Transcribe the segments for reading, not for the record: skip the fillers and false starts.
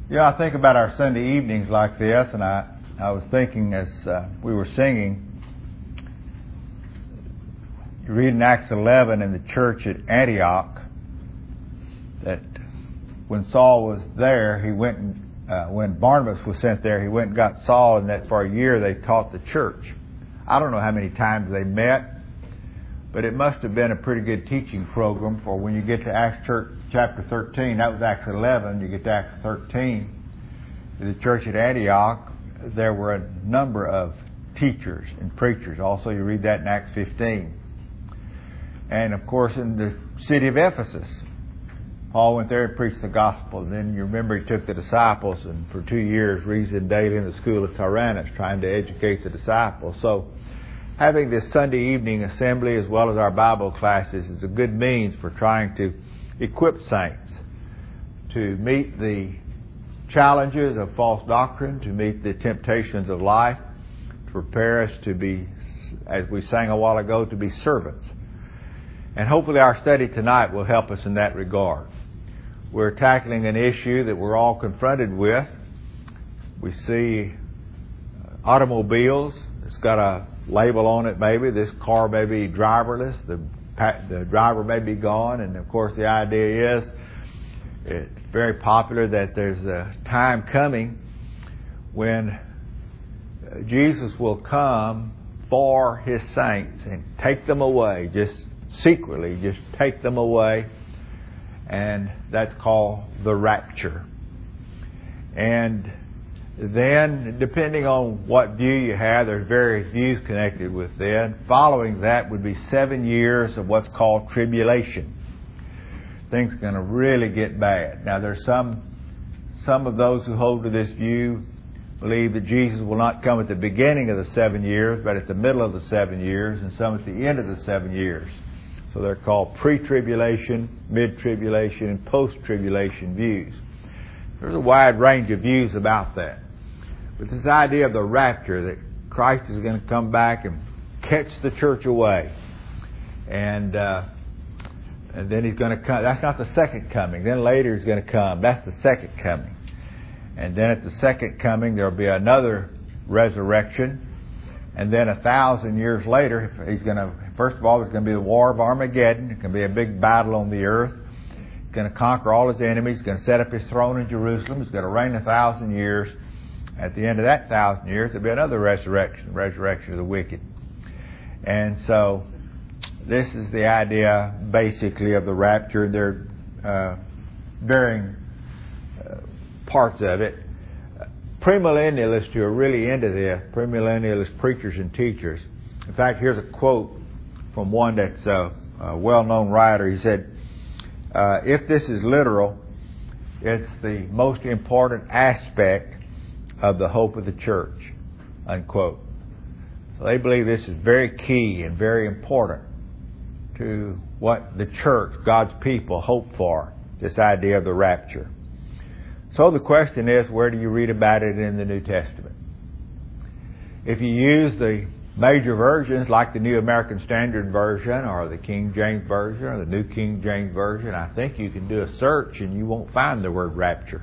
Yeah, I think about our Sunday evenings like this, and I was thinking as we were singing, you read in Acts 11 in the church at Antioch that when Saul was there, he went and, when Barnabas was sent there, he went and got Saul, and that for a year they taught the church. I don't know how many times they met, but it must have been a pretty good teaching program, for when you get to Acts chapter 13, that was Acts 11, you get to Acts 13, in the church at Antioch, there were a number of teachers and preachers. Also, you read that in Acts 15. And, of course, in the city of Ephesus, Paul went there and preached the gospel. And then you remember he took the disciples and for 2 years reasoned daily in the school of Tyrannus, trying to educate the disciples. So having this Sunday evening assembly as well as our Bible classes is a good means for trying to equip saints to meet the challenges of false doctrine, to meet the temptations of life, to prepare us to be, as we sang a while ago, to be servants. And hopefully our study tonight will help us in that regard. We're tackling an issue that we're all confronted with. We see automobiles. It's got a label on it maybe. This car may be driverless. The driver may be gone. And of course the idea is it's very popular that there's a time coming when Jesus will come for His saints and take them away, just secretly, just take them away. And that's called the rapture. And then, depending on what view you have, there's various views connected with that. Following that would be 7 years of what's called tribulation. Things are going to really get bad. Now, there's some of those who hold to this view believe that Jesus will not come at the beginning of the 7 years, but at the middle of the 7 years, and some at the end of the 7 years. So they're called pre-tribulation, mid-tribulation, and post-tribulation views. There's a wide range of views about that. But this idea of the rapture, that Christ is going to come back and catch the church away. And then He's going to come. That's not the second coming. Then later He's going to come. That's the second coming. And then at the second coming there will be another resurrection. And then 1,000 years later, He's going to, first of all, there's going to be the War of Armageddon. It's going to be a big battle on the earth. He's going to conquer all His enemies. He's going to set up His throne in Jerusalem. He's going to reign 1,000 years. At the end of that 1,000 years, there'll be another resurrection of the wicked. And so this is the idea, basically, of the rapture. There are varying parts of it. Premillennialists who are really into this, premillennialist preachers and teachers. In fact, here's a quote from one that's a well-known writer. He said, if this is literal, it's the most important aspect of the hope of the church, unquote. So they believe this is very key and very important to what the church, God's people, hope for, this idea of the rapture. So the question is, where do you read about it in the New Testament? If you use the major versions like the New American Standard Version or the King James Version or the New King James Version, I think you can do a search and you won't find the word rapture.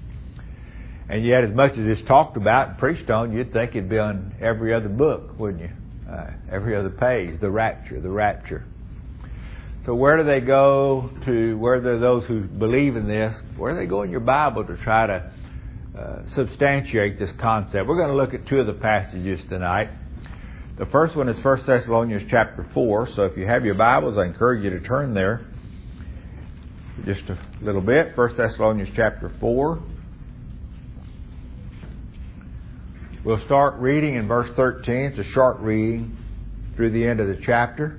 And yet, as much as it's talked about and preached on, you'd think it'd be on every other book, wouldn't you? Every other page, the rapture, the rapture. So where do they go to, where are those who believe in this, where do they go in your Bible to try to substantiate this concept? We're going to look at two of the passages tonight. The first one is 1 Thessalonians chapter 4. So if you have your Bibles, I encourage you to turn there just a little bit. 1 Thessalonians chapter 4. We'll start reading in verse 13. It's a short reading through the end of the chapter.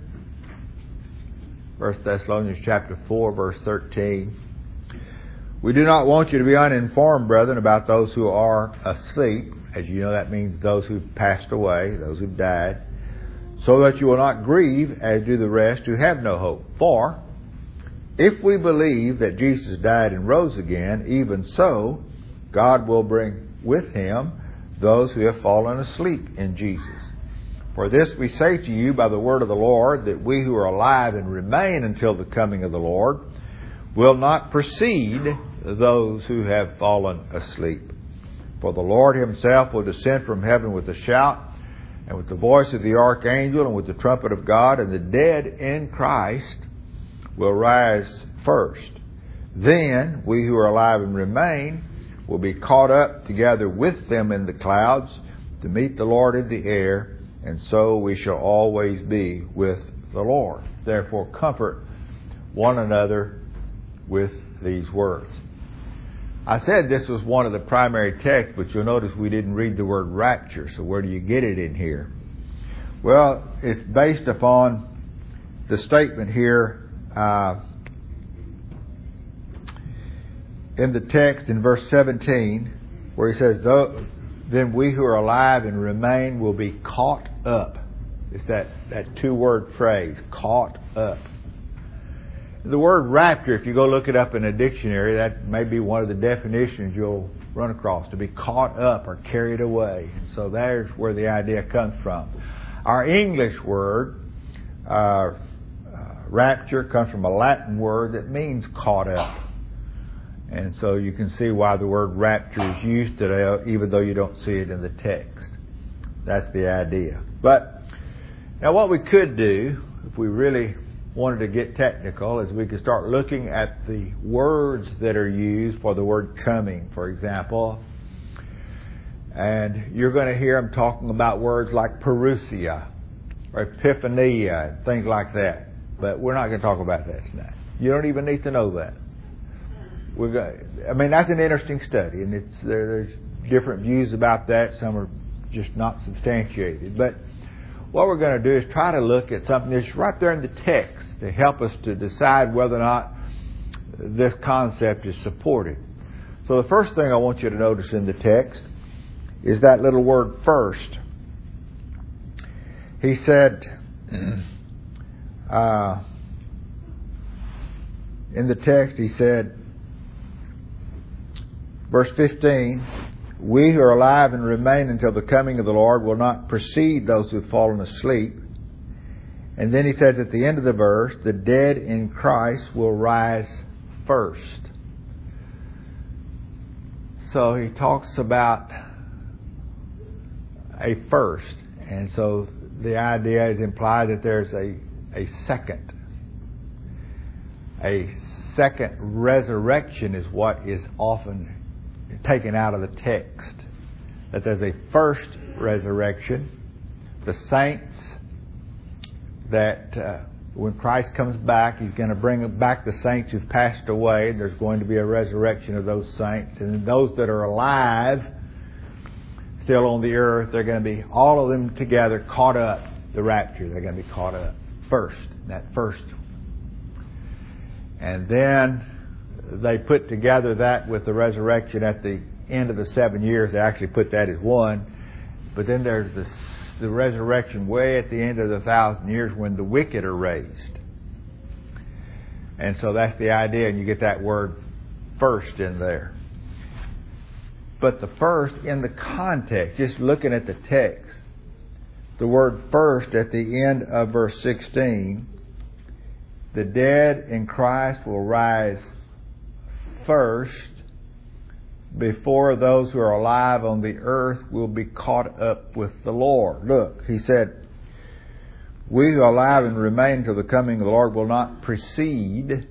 1 Thessalonians chapter 4, verse 13. We do not want you to be uninformed, brethren, about those who are asleep. As you know, that means those who've passed away, those who've died. So that you will not grieve, as do the rest who have no hope. For if we believe that Jesus died and rose again, even so, God will bring with Him those who have fallen asleep in Jesus. For this we say to you by the word of the Lord, that we who are alive and remain until the coming of the Lord will not precede those who have fallen asleep. For the Lord himself will descend from heaven with a shout, and with the voice of the archangel, and with the trumpet of God, and the dead in Christ will rise first. Then we who are alive and remain will be caught up together with them in the clouds to meet the Lord in the air, and so we shall always be with the Lord. Therefore comfort one another with these words. I said this was one of the primary texts, but you'll notice we didn't read the word rapture. So where do you get it in here? Well, it's based upon the statement here in the text in verse 17, where he says, then we who are alive and remain will be caught up. It's that two-word phrase, caught up. The word rapture, if you go look it up in a dictionary, that may be one of the definitions you'll run across, to be caught up or carried away. And so there's where the idea comes from. Our English word, rapture, comes from a Latin word that means caught up. And so you can see why the word rapture is used today, even though you don't see it in the text. That's the idea. But now what we could do, if we really wanted to get technical, is we could start looking at the words that are used for the word coming, for example. And you're going to hear them talking about words like parousia or epiphania and things like that. But we're not going to talk about that tonight. You don't even need to know that. That's an interesting study, and there's different views about that. Some are just not substantiated. But what we're going to do is try to look at something that's right there in the text to help us to decide whether or not this concept is supported. So the first thing I want you to notice in the text is that little word first. He said, in the text, he said, verse 15, we who are alive and remain until the coming of the Lord will not precede those who have fallen asleep. And then he says at the end of the verse, the dead in Christ will rise first. So he talks about a first. And so the idea is implied that there's a second. A second resurrection is what is often taken out of the text. That there's a first resurrection. The saints, that when Christ comes back, He's going to bring back the saints who've passed away. There's going to be a resurrection of those saints. And those that are alive, still on the earth, they're going to be, all of them together, caught up. The rapture, they're going to be caught up first. That first. And then they put together that with the resurrection at the end of the 7 years. They actually put that as one. But then there's the resurrection way at the end of the 1,000 years when the wicked are raised. And so that's the idea, and you get that word first in there. But the first in the context, just looking at the text, the word first at the end of verse 16, the dead in Christ will rise first before those who are alive on the earth will be caught up with the Lord. Look, he said, we who are alive and remain until the coming of the Lord will not precede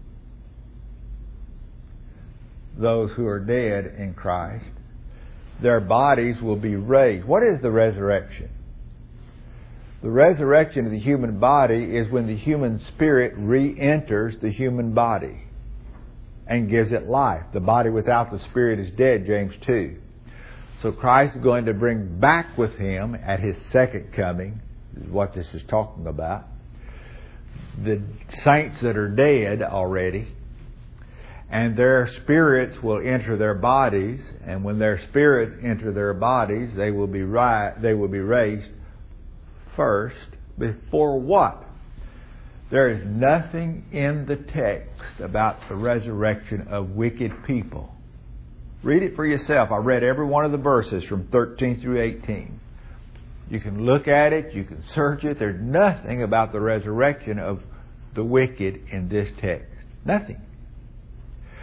those who are dead in Christ. Their bodies will be raised. What is the resurrection? The resurrection of the human body is when the human spirit re-enters the human body and gives it life. The body without the spirit is dead, James 2. So Christ is going to bring back with Him at His second coming, is what this is talking about, the saints that are dead already, and their spirits will enter their bodies, and when their spirits enter their bodies, they will be raised first. Before what? There is nothing in the text about the resurrection of wicked people. Read it for yourself. I read every one of the verses from 13 through 18. You can look at it. You can search it. There's nothing about the resurrection of the wicked in this text. Nothing.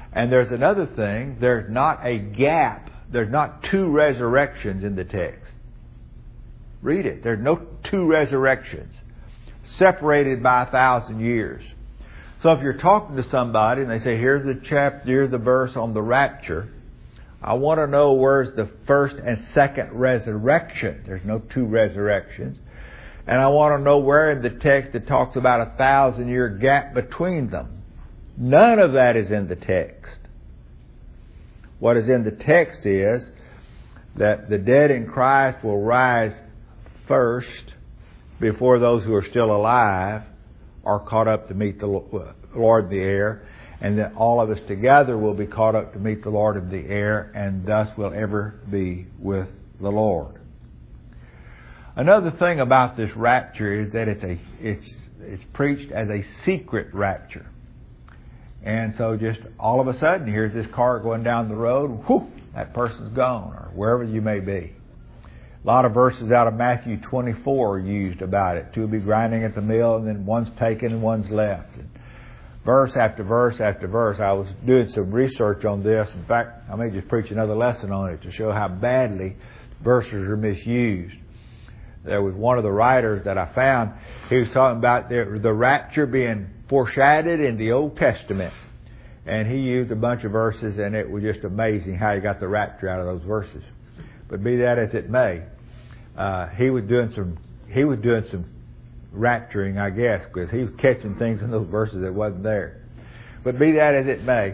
And there's another thing. There's not a gap. There's not two resurrections in the text. Read it. There's no two resurrections separated by 1,000 years. So if you're talking to somebody and they say, here's the chapter, here's the verse on the rapture, I want to know where's the first and second resurrection. There's no two resurrections. And I want to know where in the text it talks about 1,000-year gap between them. None of that is in the text. What is in the text is that the dead in Christ will rise first before those who are still alive are caught up to meet the Lord in the air, and that all of us together will be caught up to meet the Lord in the air, and thus will ever be with the Lord. Another thing about this rapture is that it's preached as a secret rapture. And so just all of a sudden, here's this car going down the road, whew, that person's gone, or wherever you may be. A lot of verses out of Matthew 24 are used about it. Two will be grinding at the mill, and then one's taken and one's left. And verse after verse after verse. I was doing some research on this. In fact, I may just preach another lesson on it to show how badly verses are misused. There was one of the writers that I found. He was talking about the rapture being foreshadowed in the Old Testament. And he used a bunch of verses, and it was just amazing how he got the rapture out of those verses. But be that as it may, he was doing some rapturing, I guess, because he was catching things in those verses that wasn't there. But be that as it may,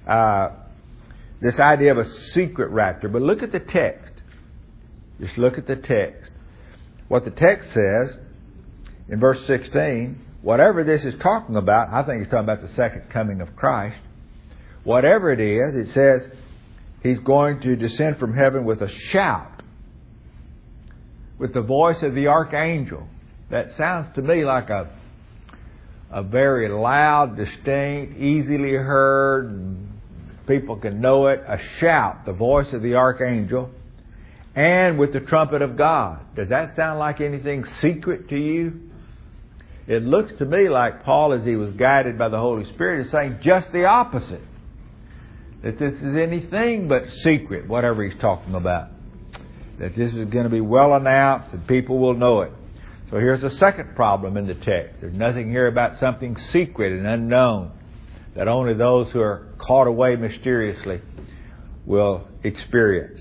this idea of a secret rapture. But look at the text. Just look at the text. What the text says in verse 16, whatever this is talking about, I think it's talking about the second coming of Christ. Whatever it is, it says He's going to descend from heaven with a shout, with the voice of the archangel. That sounds to me like a very loud, distinct, easily heard, people can know it, a shout, the voice of the archangel, and with the trumpet of God. Does that sound like anything secret to you? It looks to me like Paul, as he was guided by the Holy Spirit, is saying just the opposite. That this is anything but secret, whatever he's talking about. That this is going to be well announced and people will know it. So here's a second problem in the text. There's nothing here about something secret and unknown that only those who are caught away mysteriously will experience.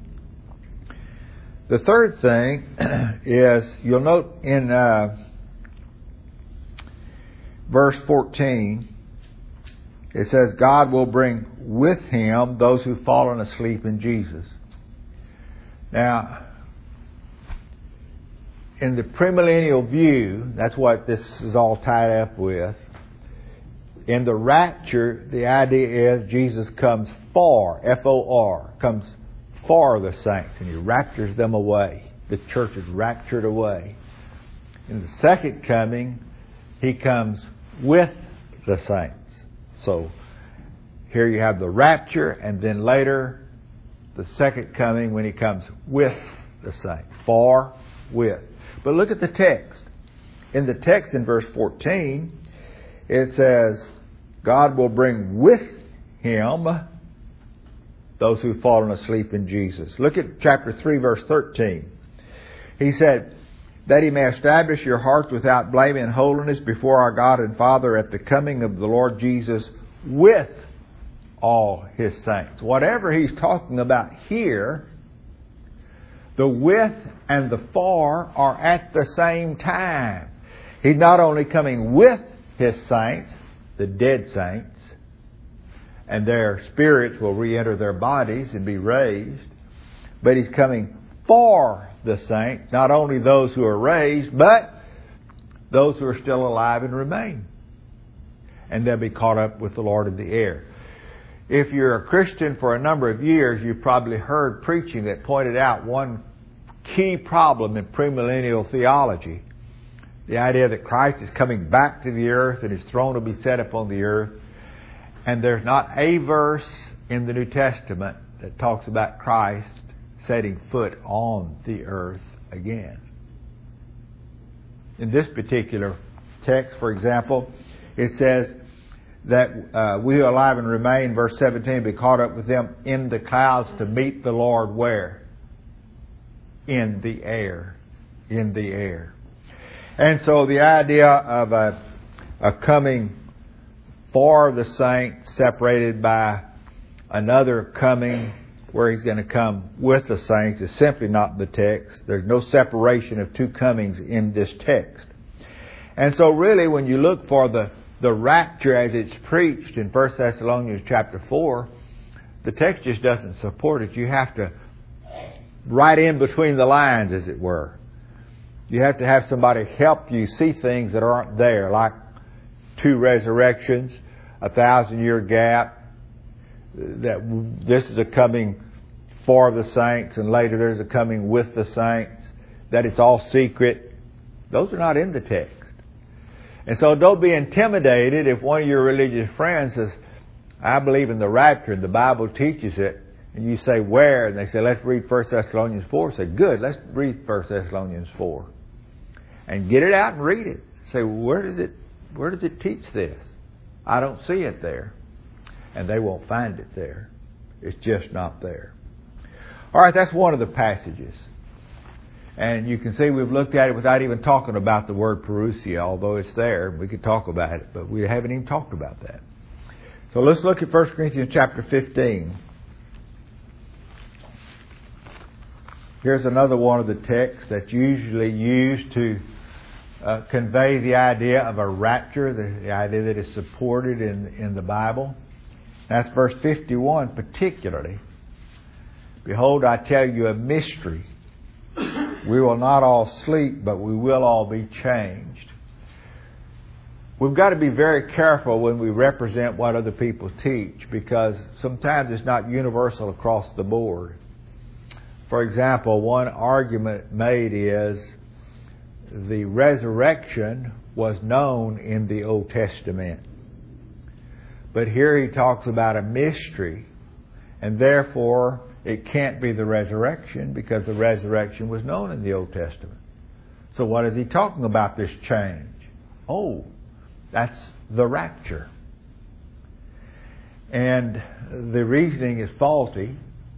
The third thing is, you'll note in verse 14, it says, God will bring with Him those who've fallen asleep in Jesus. Now, in the premillennial view, that's what this is all tied up with. In the rapture, the idea is Jesus comes for, F-O-R, comes for the saints, and He raptures them away. The church is raptured away. In the second coming, He comes with the saints. So, here you have the rapture, and then later, the second coming when He comes with the saints. For, with. But look at the text. In the text in verse 14, it says, God will bring with Him those who've fallen asleep in Jesus. Look at chapter 3, verse 13. He said, that He may establish your hearts without blame and holiness before our God and Father at the coming of the Lord Jesus with all His saints. Whatever He's talking about here, the with and the for are at the same time. He's not only coming with His saints, the dead saints, and their spirits will re-enter their bodies and be raised, but He's coming for the saints, not only those who are raised, but those who are still alive and remain. And they'll be caught up with the Lord in the air. If you're a Christian for a number of years, you've probably heard preaching that pointed out one key problem in premillennial theology. The idea that Christ is coming back to the earth and His throne will be set upon the earth. And there's not a verse in the New Testament that talks about Christ setting foot on the earth again. In this particular text, for example, it says that we who are alive and remain, verse 17, be caught up with them in the clouds to meet the Lord where? In the air. In the air. And so the idea of a coming for the saints separated by another coming where He's going to come with the saints is simply not the text. There's no separation of two comings in this text. And so really when you look for the rapture as it's preached in 1 Thessalonians chapter 4, the text just doesn't support it. You have to write in between the lines, as it were. You have to have somebody help you see things that aren't there, like two resurrections, 1,000-year gap, that this is a coming for the saints, and later there's a coming with the saints, that it's all secret. Those are not in the text. And so don't be intimidated if one of your religious friends says, I believe in the rapture and the Bible teaches it, and you say, where? And they say, let's read 1 Thessalonians 4. Say, good, let's read 1 Thessalonians 4. And get it out and read it. Say, where does it teach this? I don't see it there. And they won't find it there. It's just not there. All right, that's one of the passages. And you can see we've looked at it without even talking about the word parousia, although it's there. We could talk about it, but we haven't even talked about that. So let's look at 1 Corinthians chapter 15. Here's another one of the texts that's usually used to convey the idea of a rapture, the idea that is supported in the Bible. That's verse 51 particularly. Behold, I tell you a mystery. We will not all sleep, but we will all be changed. We've got to be very careful when we represent what other people teach, because sometimes it's not universal across the board. For example, one argument made is the resurrection was known in the Old Testament. But here he talks about a mystery, and therefore it can't be the resurrection because the resurrection was known in the Old Testament. So what is he talking about, this change? Oh, that's the rapture. And the reasoning is faulty.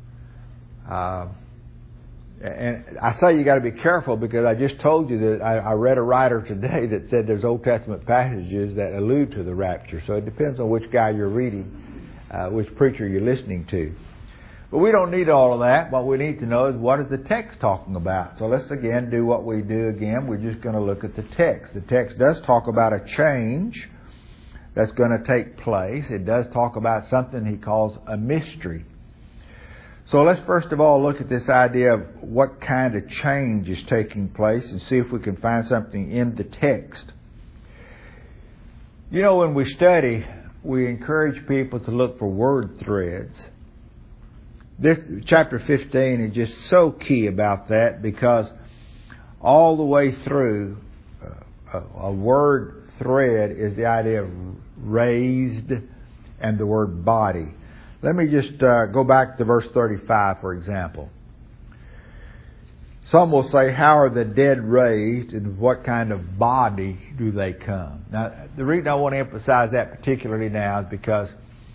And I say you got to be careful because I just told you that I read a writer today that said there's Old Testament passages that allude to the rapture. So it depends on which guy you're reading, which preacher you're listening to. But we don't need all of that. What we need to know is what is the text talking about. So let's again do what we do again. We're just going to look at the text. The text does talk about a change that's going to take place. It does talk about something he calls a mystery. So let's first of all look at this idea of what kind of change is taking place and see if we can find something in the text. You know, when we study, we encourage people to look for word threads. This chapter 15 is just so key about that, because all the way through a word thread is the idea of raised and the word body. Let me just go back to verse 35, for example. Some will say, how are the dead raised, and what kind of body do they come? Now, the reason I want to emphasize that particularly now is because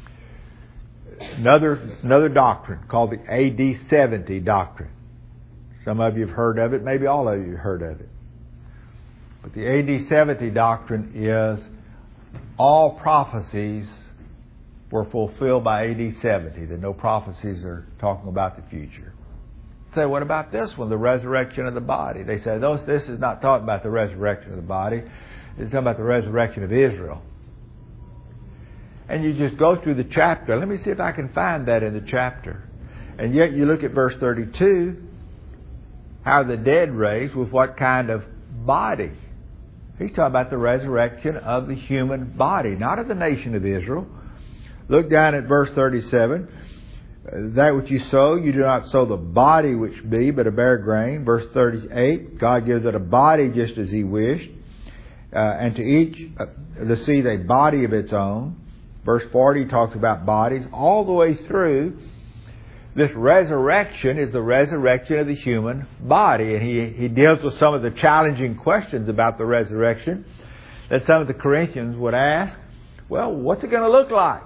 another doctrine called the AD 70 doctrine. Some of you have heard of it, maybe all of you have heard of it. But the AD 70 doctrine is all prophecies were fulfilled by AD 70. That no prophecies are talking about the future. Say, what about this one, the resurrection of the body? They say, this is not talking about the resurrection of the body. It's talking about the resurrection of Israel. And you just go through the chapter. Let me see if I can find that in the chapter. And yet you look at verse 32, how the dead raised with what kind of body? He's talking about the resurrection of the human body, not of the nation of Israel. Look down at verse 37. That which you sow, you do not sow the body which be, but a bare grain. Verse 38, God gives it a body just as He wished. And to each the seed a body of its own. Verse 40 talks about bodies. All the way through, this resurrection is the resurrection of the human body. And he deals with some of the challenging questions about the resurrection that some of the Corinthians would ask. Well, what's it going to look like?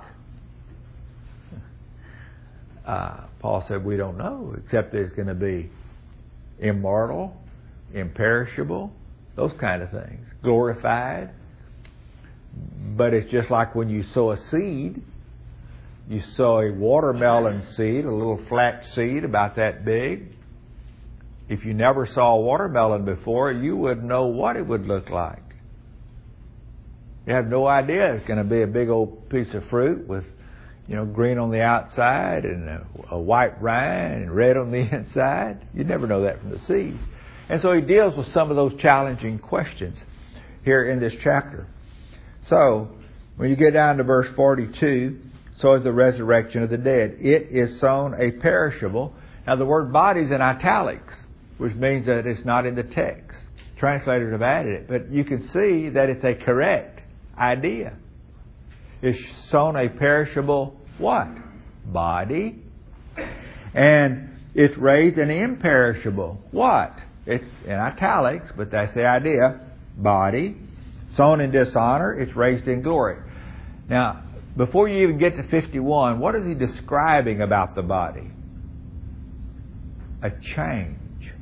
Paul said, we don't know, except that it's going to be immortal, imperishable, those kind of things, glorified. But it's just like when you sow a seed. You sow a watermelon seed, a little flat seed about that big. If you never saw a watermelon before, you wouldn't know what it would look like. You have no idea it's going to be a big old piece of fruit with, green on the outside and a white rind and red on the inside. You'd never know that from the seed. And so he deals with some of those challenging questions here in this chapter. So, when you get down to verse 42, so is the resurrection of the dead. It is sown a perishable. Now the word body is in italics, which means that it's not in the text. Translators have added it. But you can see that it's a correct idea. It's sown a perishable what? Body. And it's raised an imperishable what? It's in italics, but that's the idea. Body. Sown in dishonor, it's raised in glory. Now, before you even get to 51, what is he describing about the body? A change.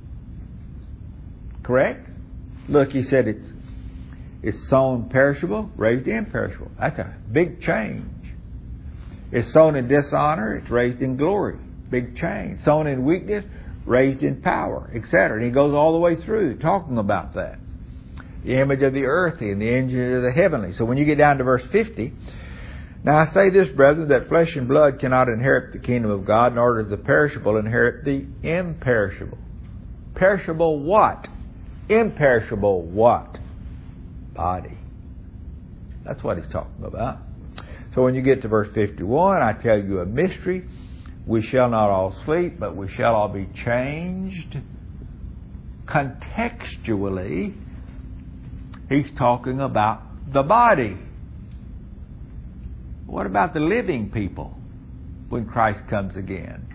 Correct? Look, he said it's sown perishable, raised imperishable. That's a big change. It's sown in dishonor, it's raised in glory. Big change. Sown in weakness, raised in power, etc. And he goes all the way through talking about that. The image of the earthly and the image of the heavenly. So when you get down to verse 50, now I say this, brethren, that flesh and blood cannot inherit the kingdom of God, nor does the perishable inherit the imperishable. Perishable what? Imperishable what? Body. That's what he's talking about. So when you get to verse 51, I tell you a mystery. We shall not all sleep, but we shall all be changed. Contextually, he's talking about the body. What about the living people when Christ comes again?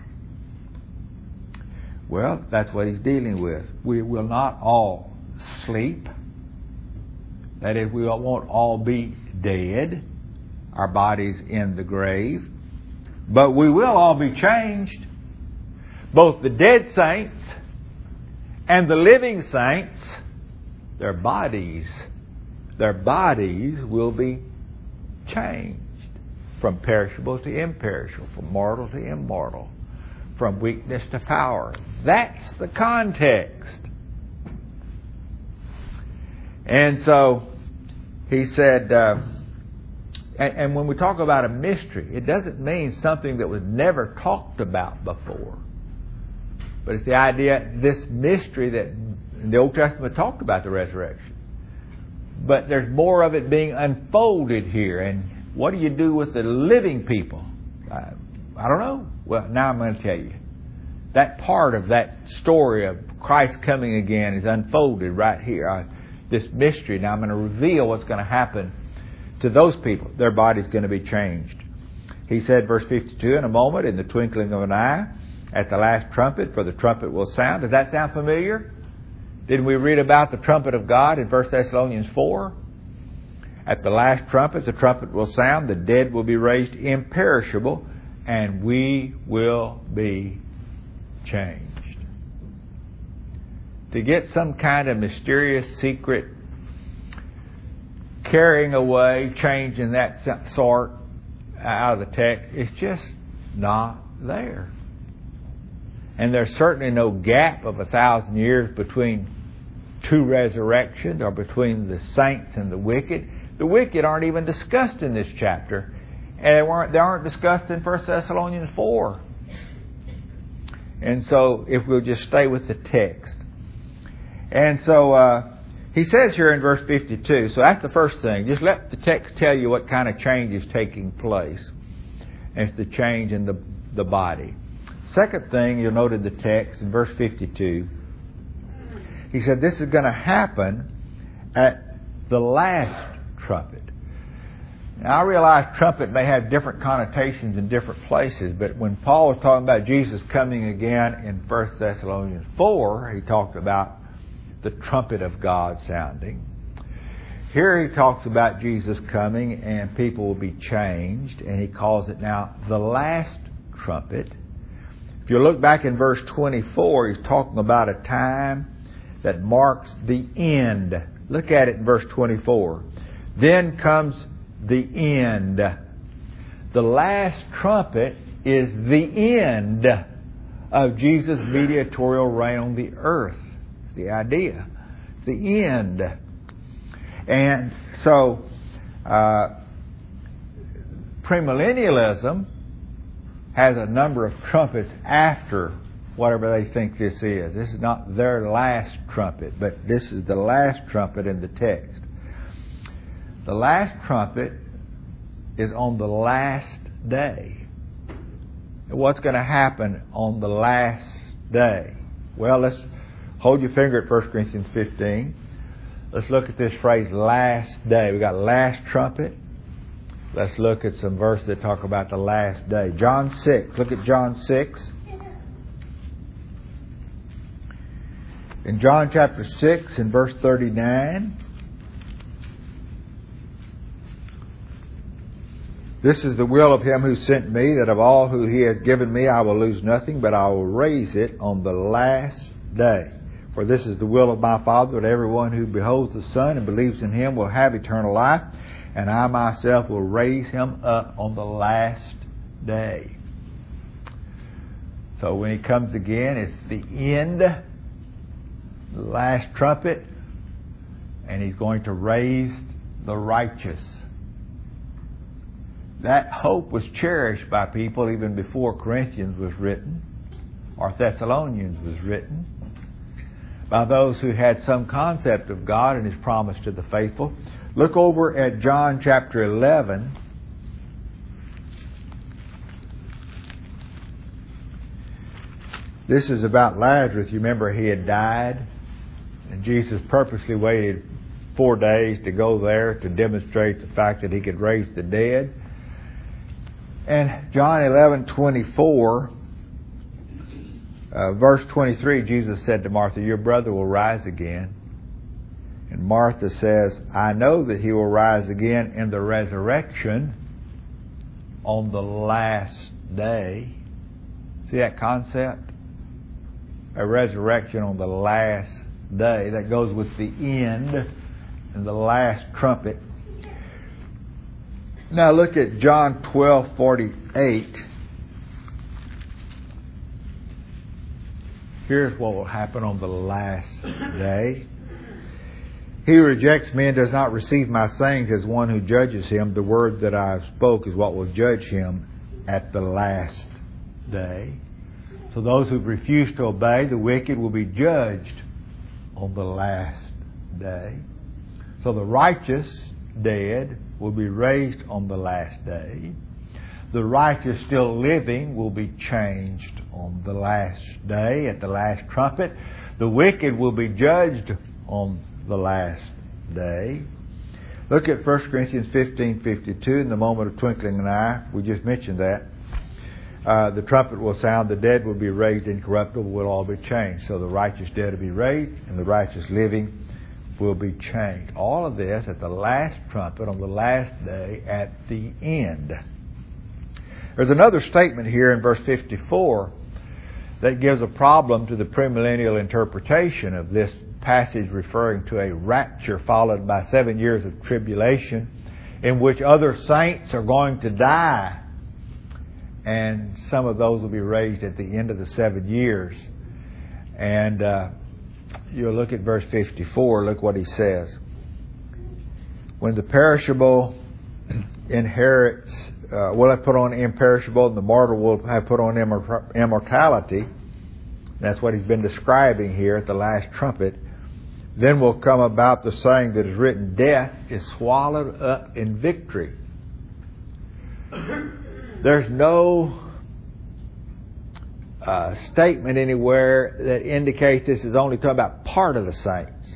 Well, that's what he's dealing with. We will not all sleep. That is, we won't all be dead, our bodies in the grave. But we will all be changed. Both the dead saints and the living saints, their bodies will be changed. From perishable to imperishable, from mortal to immortal, from weakness to power. That's the context. And so he said, and when we talk about a mystery, it doesn't mean something that was never talked about before. But it's the idea, this mystery that in the Old Testament talked about the resurrection. But there's more of it being unfolded here. And what do you do with the living people? I don't know. Well, now I'm going to tell you. That part of that story of Christ coming again is unfolded right here. This mystery. Now I'm going to reveal what's going to happen to those people. Their body's going to be changed. He said, verse 52, in a moment, in the twinkling of an eye, at the last trumpet, for the trumpet will sound. Does that sound familiar? Didn't we read about the trumpet of God in 1 Thessalonians 4? At the last trumpet, the trumpet will sound, the dead will be raised imperishable, and we will be changed. To get some kind of mysterious secret carrying away, changing that sort out of the text, it's just not there. And there's certainly no gap of 1,000 years between two resurrections or between the saints and the wicked. The wicked aren't even discussed in this chapter. And they aren't discussed in 1 Thessalonians 4. And so, if we'll just stay with the text. And so, he says here in verse 52, so that's the first thing. Just let the text tell you what kind of change is taking place. And it's the change in the body. Second thing you'll note in the text, in verse 52, he said this is going to happen at the last trumpet. Now, I realize trumpet may have different connotations in different places, but when Paul was talking about Jesus coming again in 1 Thessalonians 4, he talked about the trumpet of God sounding. Here he talks about Jesus coming and people will be changed, and he calls it now the last trumpet. If you look back in verse 24, he's talking about a time that marks the end. Look at it in verse 24. Then comes the end. The last trumpet is the end of Jesus' mediatorial reign on the earth. It's the idea. It's the end. And so, premillennialism has a number of trumpets after whatever they think this is. This is not their last trumpet, but this is the last trumpet in the text. The last trumpet is on the last day. What's going to happen on the last day? Well, let's hold your finger at 1 Corinthians 15. Let's look at this phrase, last day. We got last trumpet. Let's look at some verses that talk about the last day. John 6. Look at John 6. In John chapter 6 and verse 39. This is the will of him who sent me, that of all who he has given me I will lose nothing, but I will raise it on the last day. For this is the will of my Father, that everyone who beholds the Son and believes in him will have eternal life, and I myself will raise him up on the last day. So when he comes again, it's the end, the last trumpet, and he's going to raise the righteous. That hope was cherished by people even before Corinthians was written, or Thessalonians was written, by those who had some concept of God and His promise to the faithful. Look over at John chapter 11. This is about Lazarus. You remember he had died, and Jesus purposely waited 4 days to go there to demonstrate the fact that He could raise the dead. And John 11:24, verse 23, Jesus said to Martha, "Your brother will rise again." And Martha says, "I know that he will rise again in the resurrection on the last day." See that concept? A resurrection on the last day. That goes with the end and the last trumpet. Now look at John 12:48. Here's what will happen on the last day. "He who rejects me and does not receive my sayings as one who judges him, the word that I have spoke is what will judge him at the last day." So those who refuse to obey, the wicked, will be judged on the last day. So the righteous, dead, will be raised on the last day. The righteous still living will be changed on the last day, at the last trumpet. The wicked will be judged on the last day. Look at 1 Corinthians 15:52. In the moment of twinkling an eye, we just mentioned that. The trumpet will sound, the dead will be raised incorruptible, will all be changed. So the righteous dead will be raised, and the righteous living will be changed. All of this at the last trumpet on the last day at the end. There's another statement here in verse 54 that gives a problem to the premillennial interpretation of this passage, referring to a rapture followed by 7 years of tribulation in which other saints are going to die, and some of those will be raised at the end of the 7 years. And you'll look at verse 54. Look what he says. "When the perishable inherits, will have put on imperishable, and the mortal will have put on immortality." That's what he's been describing here at the last trumpet. "Then will come about the saying that is written, death is swallowed up in victory." There's no statement anywhere that indicates this is only talking about part of the saints,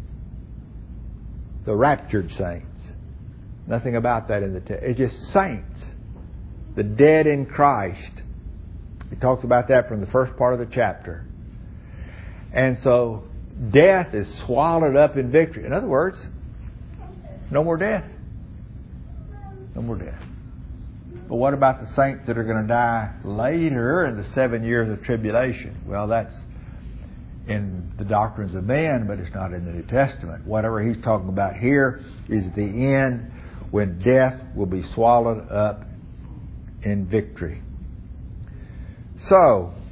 the raptured saints. Nothing about that in the text. It's just saints, the dead in Christ. He talks about that from the first part of the chapter. And so death is swallowed up in victory. In other words, No more death. No more death. But what about the saints that are going to die later in the 7 years of tribulation? Well, that's in the doctrines of men, but it's not in the New Testament. Whatever he's talking about here is the end when death will be swallowed up in victory. So,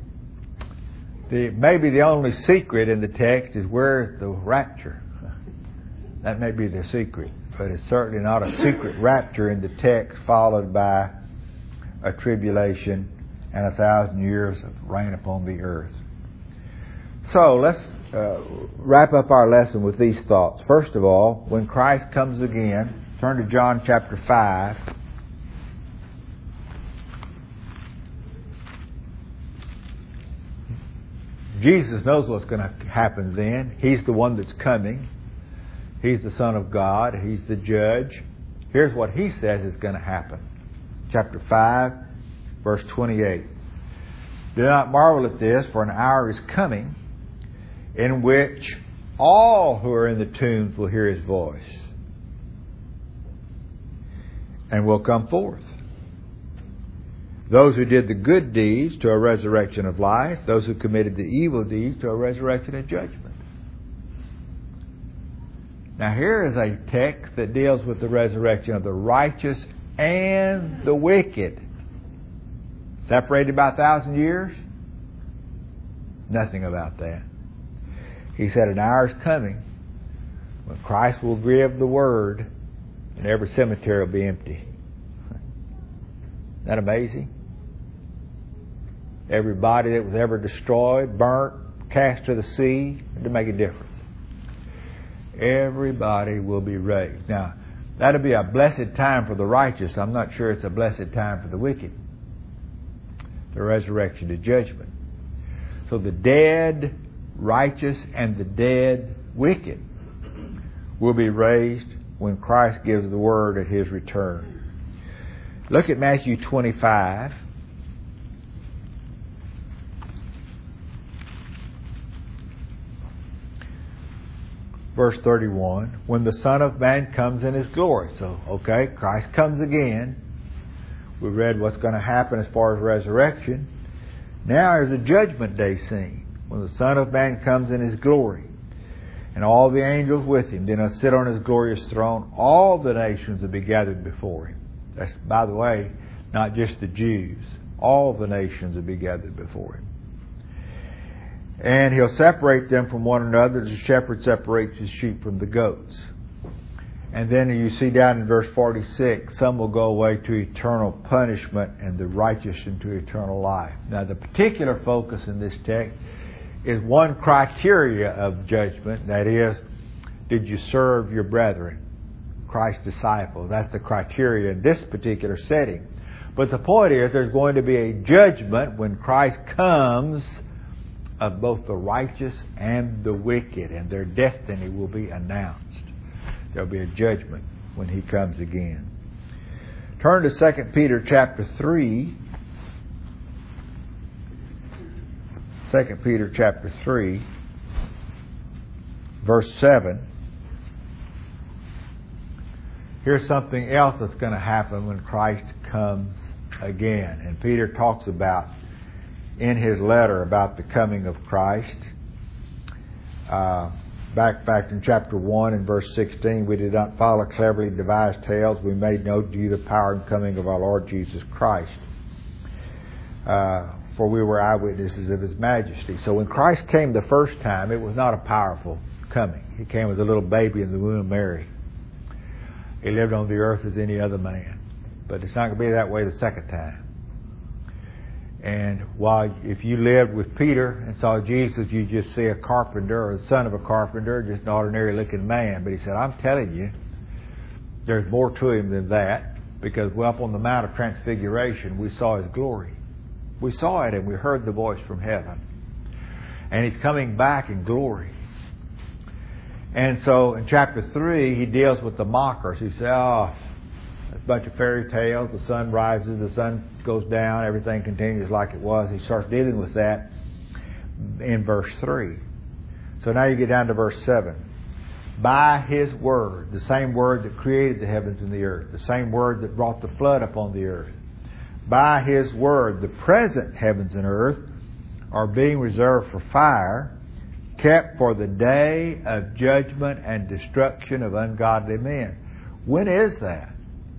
maybe the only secret in the text is where's the rapture. That may be the secret, but it's certainly not a secret rapture in the text followed by a tribulation and 1,000 years of reign upon the earth. So let's wrap up our lesson with these thoughts. First of all, when Christ comes again, turn to John chapter 5. Jesus knows what's going to happen then. He's the one that's coming. He's the Son of God. He's the judge. Here's what He says is going to happen. Chapter 5, verse 28. Do not marvel at this, for an hour is coming in which all who are in the tombs will hear His voice and will come forth. Those who did the good deeds to a resurrection of life, those who committed the evil deeds to a resurrection of judgment. Now here is a text that deals with the resurrection of the righteous and the wicked. Separated by 1,000 years? Nothing about that. He said an hour is coming when Christ will give the word and every cemetery will be empty. Isn't that amazing? Every body that was ever destroyed, burnt, cast to the sea, it didn't make a difference. Everybody will be raised. Now, that'll be a blessed time for the righteous. I'm not sure it's a blessed time for the wicked. The resurrection to judgment. So the dead righteous and the dead wicked will be raised when Christ gives the word at His return. Look at Matthew 25. Verse 31. When the Son of Man comes in His glory. So, okay, Christ comes again. We read what's going to happen as far as resurrection. Now there's a judgment day scene. When the Son of Man comes in His glory. And all the angels with Him. Then He'll sit on His glorious throne. All the nations will be gathered before Him. That's, by the way, not just the Jews. All the nations will be gathered before Him. And He'll separate them from one another as a shepherd separates his sheep from the goats. And then you see down in verse 46, some will go away to eternal punishment and the righteous into eternal life. Now the particular focus in this text is one criteria of judgment. That is, did you serve your brethren? Christ's disciples. That's the criteria in this particular setting. But the point is there's going to be a judgment when Christ comes of both the righteous and the wicked, and their destiny will be announced. There'll be a judgment when He comes again. Turn to 2 Peter chapter 3. 2 Peter chapter 3, verse 7. Here's something else that's going to happen when Christ comes again. And Peter talks about in his letter about the coming of Christ. Back in chapter 1 and verse 16, we did not follow cleverly devised tales. We made known to you the power and coming of our Lord Jesus Christ. For we were eyewitnesses of His majesty. So when Christ came the first time, it was not a powerful coming. He came as a little baby in the womb of Mary. He lived on the earth as any other man. But it's not going to be that way the second time. And while if you lived with Peter and saw Jesus, you just see a carpenter or the son of a carpenter, just an ordinary looking man. But He said, I'm telling you, there's more to Him than that. Because up on the Mount of Transfiguration, we saw His glory. We saw it and we heard the voice from heaven. And He's coming back in glory. And so in chapter 3, He deals with the mockers. He says, a bunch of fairy tales. The sun rises, the sun goes down, everything continues like it was. He starts dealing with that in verse 3. So now you get down to verse 7. by His Word, the same Word that created the heavens and the earth, the same Word that brought the flood upon the earth. By His Word, the present heavens and earth are being reserved for fire, kept for the day of judgment and destruction of ungodly men. When is that?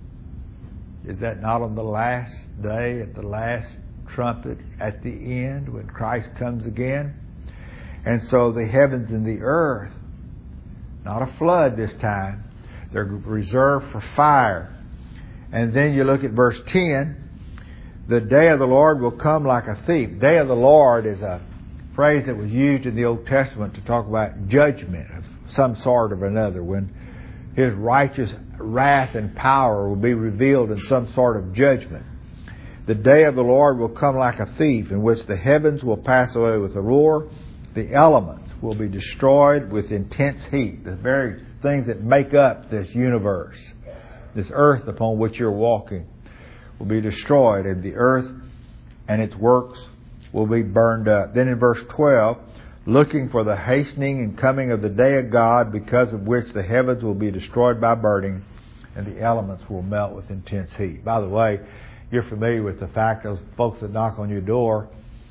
Is that not on the last day, at the last trumpet, at the end, when Christ comes again? And so the heavens and the earth, not a flood this time, they're reserved for fire. And then you look at verse 10, the day of the Lord will come like a thief. Day of the Lord is a phrase that was used in the Old Testament to talk about judgment of some sort or another, when His righteous wrath and power will be revealed in some sort of judgment. The day of the Lord will come like a thief, in which the heavens will pass away with a roar, the elements will be destroyed with intense heat. The very things that make up this universe, this earth upon which you're walking, will be destroyed, and the earth and its works will be burned up. Then in verse 12, looking for the hastening and coming of the day of God, because of which the heavens will be destroyed by burning, and the elements will melt with intense heat. By the way, you're familiar with the fact those folks that knock on your door,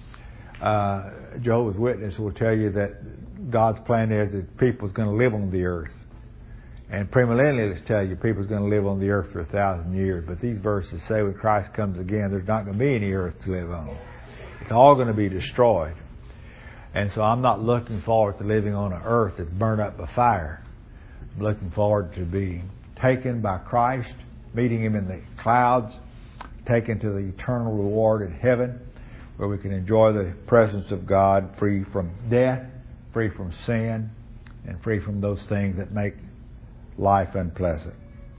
Jehovah's Witness will tell you that God's plan is that people's going to live on the earth. And premillennialists tell you people's going to live on the earth for 1,000 years. But these verses say when Christ comes again, there's not going to be any earth to live on. It's all going to be destroyed. And so I'm not looking forward to living on an earth that's burned up by fire. I'm looking forward to being taken by Christ, meeting Him in the clouds, taken to the eternal reward in heaven, where we can enjoy the presence of God, free from death, free from sin, and free from those things that make life unpleasant.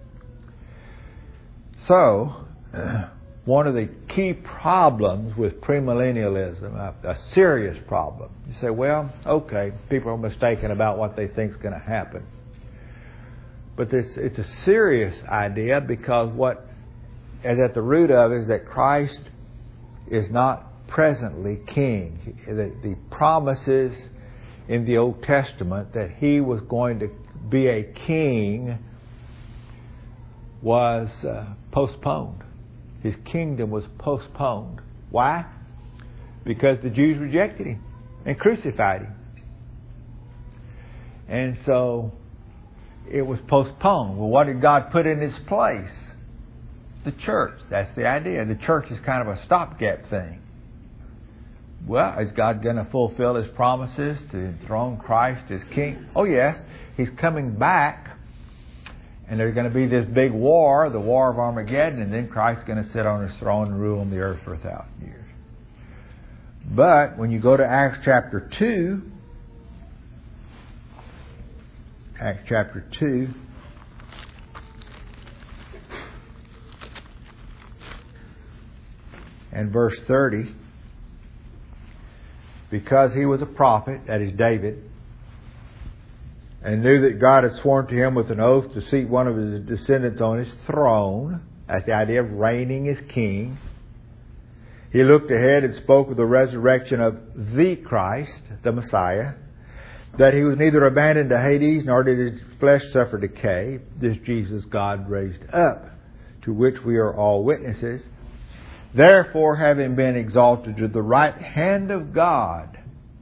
So, one of the key problems with premillennialism, a serious problem, you say, well, okay, people are mistaken about what they think is going to happen. But it's a serious idea, because what is at the root of it is that Christ is not presently king. The promises in the Old Testament that He was going to be a king was postponed. His kingdom was postponed. Why? Because the Jews rejected Him and crucified Him. And so it was postponed. Well, what did God put in its place? The church. That's the idea. The church is kind of a stopgap thing. Well, is God going to fulfill His promises to enthrone Christ as king? Oh, yes. He's coming back, and there's going to be this big war, the war of Armageddon, and then Christ's going to sit on His throne and rule on the earth for 1,000 years. But when you go to Acts chapter 2, and verse 30, because he was a prophet, that is David, and knew that God had sworn to him with an oath to seat one of his descendants on His throne. That's the idea of reigning as king. He looked ahead and spoke of the resurrection of the Christ, the Messiah, that He was neither abandoned to Hades, nor did His flesh suffer decay. This Jesus God raised up, to which we are all witnesses. Therefore, having been exalted to the right hand of God,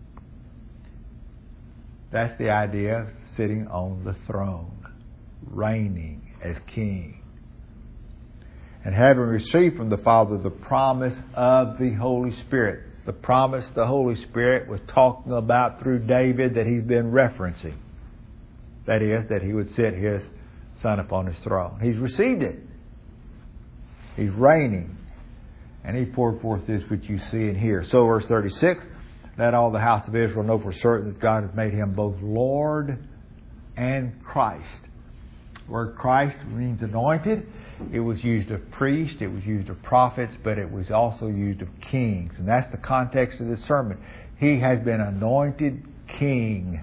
that's the idea of sitting on the throne, reigning as king. And having received from the Father the promise of the Holy Spirit. The promise the Holy Spirit was talking about through David that he's been referencing. That is, that He would sit His Son upon His throne. He's received it. He's reigning. And He poured forth this which you see and hear. So verse 36, let all the house of Israel know for certain that God has made Him both Lord and Christ. The word Christ means anointed. It was used of priests, it was used of prophets, but it was also used of kings. And that's the context of this sermon. He has been anointed king.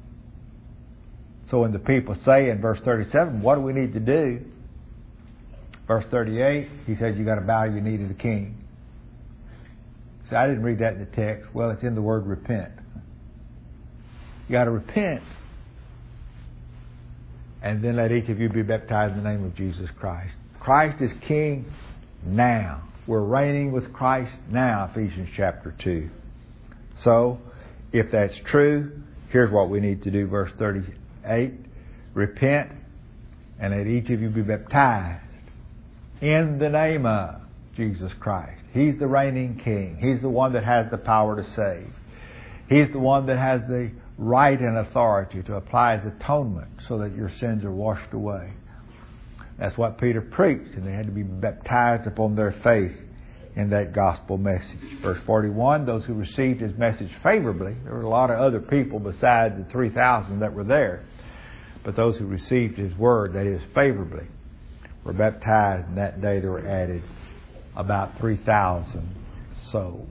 So when the people say in verse 37, what do we need to do? Verse 38, He says you got to bow your knee to the king. See, I didn't read that in the text. Well, it's in the word repent. You got to repent. And then let each of you be baptized in the name of Jesus Christ. Christ is King now. We're reigning with Christ now, Ephesians chapter 2. So, if that's true, here's what we need to do, verse 38. Repent, and let each of you be baptized in the name of Jesus Christ. He's the reigning King. He's the one that has the power to save. He's the one that has the right and authority to apply His atonement so that your sins are washed away. That's what Peter preached, and they had to be baptized upon their faith in that gospel message. Verse 41, those who received His message favorably, there were a lot of other people besides the 3,000 that were there, but those who received His word, that is, favorably, were baptized, and that day there were added about 3,000 souls.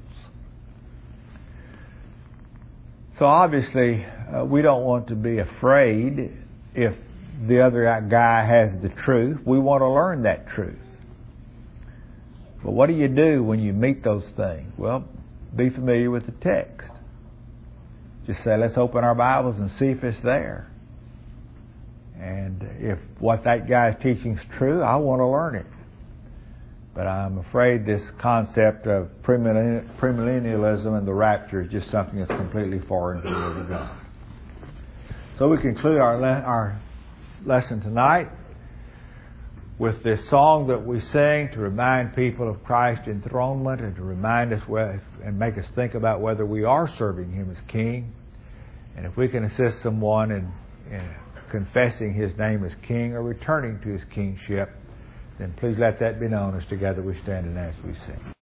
So obviously, we don't want to be afraid if the other guy has the truth. We want to learn that truth. But what do you do when you meet those things? Well, be familiar with the text. Just say, let's open our Bibles and see if it's there. And if what that guy is teaching is true, I want to learn it. But I'm afraid this concept of premillennialism and the rapture is just something that's completely foreign to the Word of God. So we conclude our lesson tonight with this song that we sing to remind people of Christ's enthronement and to remind us and make us think about whether we are serving Him as King. And if we can assist someone in confessing His name as King or returning to His kingship, then please let that be known as together we stand and as we sing.